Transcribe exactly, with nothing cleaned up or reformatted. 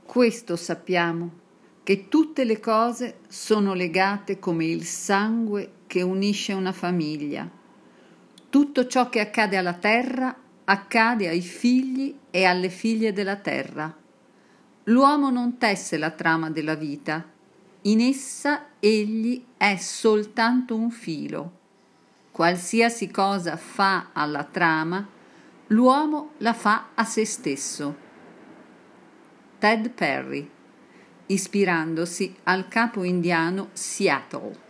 Questo sappiamo, che tutte le cose sono legate come il sangue che unisce una famiglia. Tutto ciò che accade alla terra accade ai figli e alle figlie della terra. L'uomo non tesse la trama della vita, in essa egli è soltanto un filo. Qualsiasi cosa fa alla trama, l'uomo la fa a se stesso. Ted Perry, ispirandosi al capo indiano Seattle.